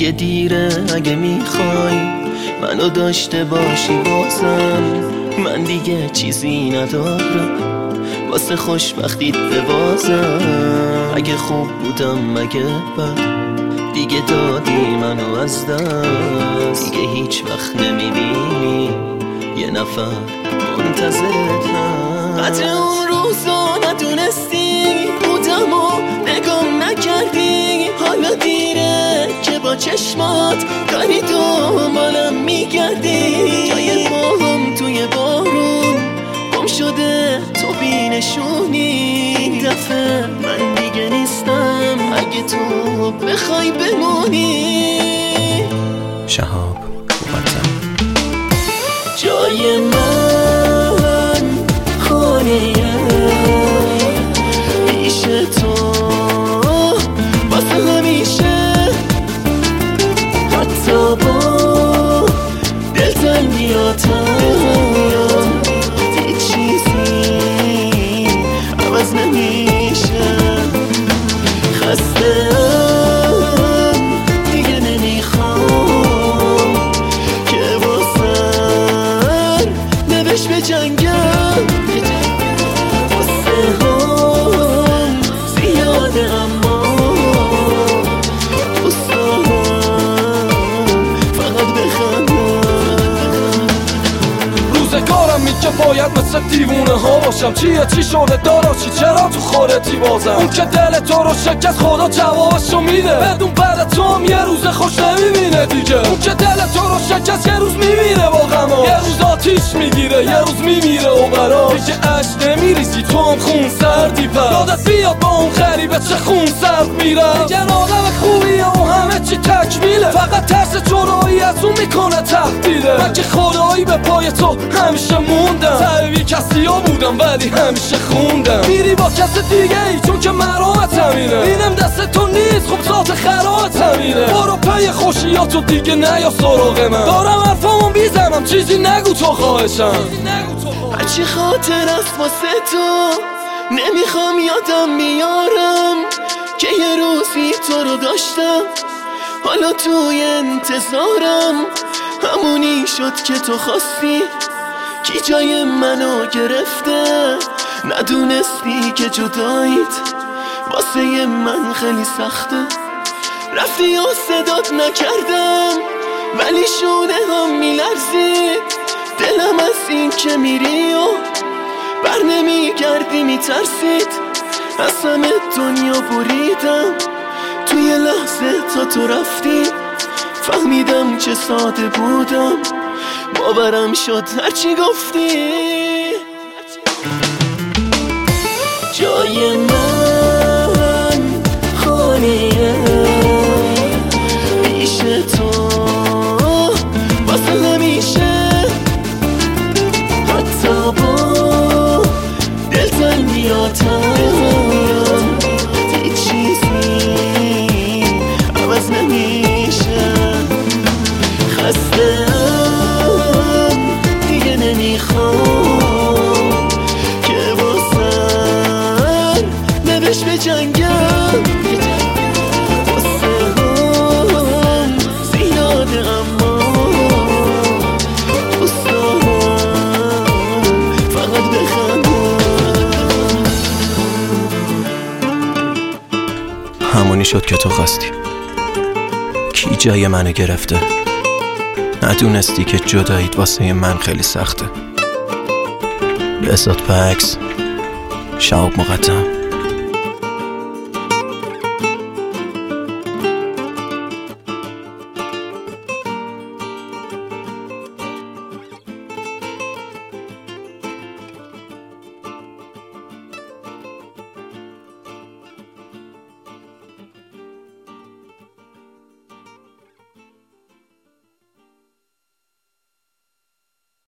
دیگه دیره اگه میخوای منو داشته باشی بازم. من دیگه چیزی ندارم واسه خوشبختیت ببازم. اگه خوب بودم اگه بد دیگه دادی منو از دست. دیگه هیچ وقت نمیبینی یه نفر منتظرتم. قدر اون روزا ندونستی بودم و نگام نکردی. حالا دیره که با چشمات داری دنبالم میگردی. جای پاهم توی بارون گم شده تو بینشونی. این دفعه من دیگه نیستم اگه تو بخوای بمونی. شهاب وطن جای من خانیه پیش تو واسه همیشه. حتی با دلتنگیاتم هیچ چیزی عوض نمیشه. خسته‌ام دیگه نمیخوام که با سر نوش بجنگم. قصه هم زیاده اما دوست دارم فقط بخندم. روزگارم میگه باید مثل دیوونه ها باشم. چیه چی شده داراشی چرا تو خودتی بازم؟ اون که دل تو رو شکست خدا جوابشو میده. بدون بعد تو هم یه روز خوش نمیبینه دیگه. اون که دل تو رو شکست یه روز میمیره با غما. یه روز آتیش میگیره یه روز میمیره و براش دیگه عشق نمیریزی تو هم خون سردی. پر یادت بیاد با اون غریبه چه خون سرد میره. یه آدم خوبیه و همه چی تکمیله. فقط ترس جدایی از اون میکنه تهدیده. من که خدایی به پای تو همیشه موندم. سعی کسی ها بودم ولی همیشه خوندم. میری با کس دیگه ای چون که مرامت همینه. اینم دست تو نیست خب ذات خرامت همینه. برو پی خوشیاتو دیگه نیا سراغ من. دارم حرفامو میزنم چیزی نگو تو خواهشم. هرچی خاطر است واسه تو نمیخوام یادم بیارم که یه روزی تو رو داشتم. حالا توی انتظارم همونی شد که تو خواستی. کی جای منو گرفته ندونستی که جداییت واسه من خیلی سخته. رفتی و صدات نکردم ولی شونه هم میلرزید. دلم از این که میری و بر نمیگردی میترسید. از همه دنیا بریدم توی لحظه تا تو رفتی. فهمیدم چه ساده بودم باورم شد هرچی گفتی. جای من خانیه پیش تو واسه همیشه. حتی با دلتنگیاتم هیچ چیزی عوض نمیشه. خسته‌ام دیگه نمیخوام که با سر نوش بجنگم. قصه هم زیاده اما دوست دارم فقط بخندم. همونی شد که تو خواستی. کی جای منو گرفته ندونستی که جداییت واسه من خیلی سخته. به اسات پکس شهاب مقدم.